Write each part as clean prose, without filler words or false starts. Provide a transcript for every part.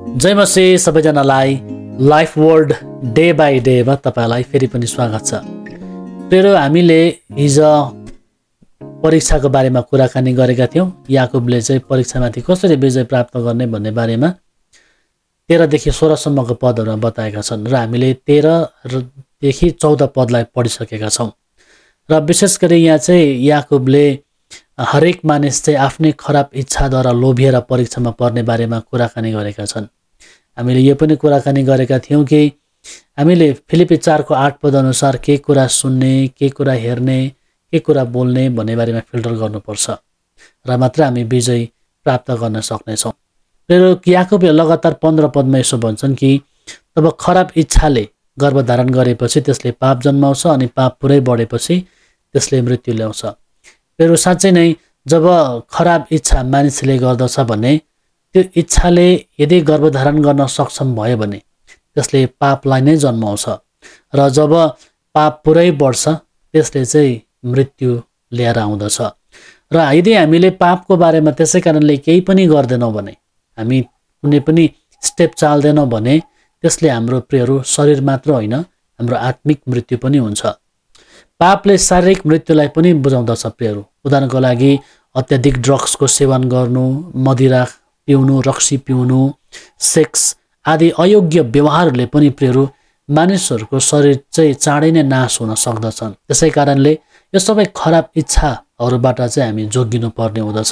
जय मसीह सबैजनालाई life world day by डेमा तपाईलाई फेरि पनि स्वागत छ। प्रियहरू, हामीले हिजो परीक्षाको बारेमा कुराकानी गरेका थियौँ। याकुबले चाहिँ परीक्षामाथि कसरी विजय प्राप्त गर्ने भन्ने बारेमा 13 देखि 16 सम्मको पदहरूमा बताएका छन् र हामीले 13 देखि 14 पदलाई पढिसकेका छौँ। र विशेष गरी यहाँ चाहिँ याकुबले हरेक मानिस चाहिँ आफ्नै खराब इच्छाद्वारा लोभिएर परीक्षामा पर्ने बारेमा कुराकानी गरेका छन्। हामीले यो पनि कुराकानी गरेका थियौँ कि हामीले फिलिपी 4 को 8 पद अनुसार के कुरा सुन्ने, के कुरा हेर्ने, के कुरा बोल्ने भन्ने बारेमा फिल्टर गर्नुपर्छ र मात्र हामी विजय प्राप्त गर्न सक्नेछौँ। र याकुबले लगातार 15 पदमा यसो भन्छन् कि तब खराब इच्छाले गर्भधारण गरेपछि त्यसले पाप जन्माउँछ अनि पाप पुरै बढेपछि त्यसले मृत्यु ल्याउँछ। फेरि साँच्चै नै जब खराब इच्छा मानिसले गर्दछ भने त्यो इच्छाले यदि गर्भधारण गर्न सक्षम भयो भने त्यसले पापलाई नै जन्माउँछ र जब पाप पुरै बढ्छ त्यसले चाहिँ मृत्यु ल्याएर आउँदछ। र यदि हामीले पापको बारेमा त्यसै कारणले केही पनि गर्दैनौँ भने, हामी कुनै पनि स्टेप चाल्दैनौँ भने त्यसले हाम्रो प्रियहरू शरीर मात्र होइन, हाम्रो आत्मिक मृत्यु पनि हुन्छ। पापले शारीरिक मृत्युलाई पनि बुझाउँदछ प्रियहरू। उदाहरणको लागि अत्याधिक ड्रग्सको सेवन गर्नु, मदिरा पिउनु, रक्सी पिउनु, सेक्स आदि अयोग्य व्यवहारहरूले पनि प्रियहरू मानिसहरूको शरीर चाहिँ चाँडै नै नाश हुन सक्दछन्। त्यसै कारणले यो सबै खराब इच्छाहरूबाट चाहिँ हामी जोगिनु पर्ने हुँदछ।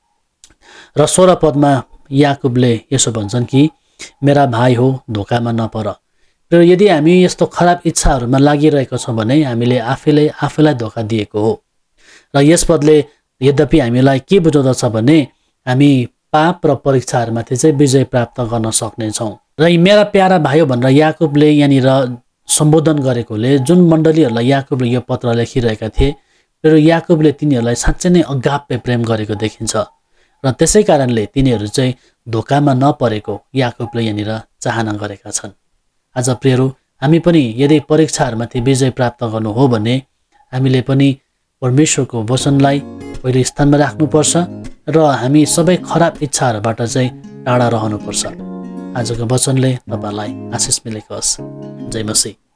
र 16 पदमा याकुबले यसो भन्छन् कि मेरा भाइ हो, धोकामा नपर। र यदि हामी यस्तो खराब इच्छाहरूमा लागिरहेको छौँ भने हामीले आफैलाई धोका दिएको हो। र यस पदले यद्यपि हामीलाई के बुझाउँदछ भने हामी पाप र परीक्षाहरूमाथि चाहिँ विजय प्राप्त गर्न सक्नेछौँ। र मेरा प्यारा भाइ भनेर याकुबले यहाँनिर सम्बोधन गरेकोले जुन मण्डलीहरूलाई याकुबले यो पत्र लेखिरहेका थिए, र याकुबले तिनीहरूलाई साँच्चै नै अगाप्य प्रेम गरेको देखिन्छ र त्यसै कारणले तिनीहरू चाहिँ धोकामा नपरेको याकुबले यहाँनिर चाहना गरेका छन्। आज प्रियहरू, हामी पनि यदि परीक्षाहरूमाथि विजय प्राप्त गर्नु हो भने हामीले पनि परमेश्वरको वचनलाई पहिले स्थानमा राख्नुपर्छ र हामी सबै खराब इच्छाहरूबाट चाहिँ टाढा रहनुपर्छ। आजको वचनले तपाईलाई आशिष मिलेको होस्। जय मसीह।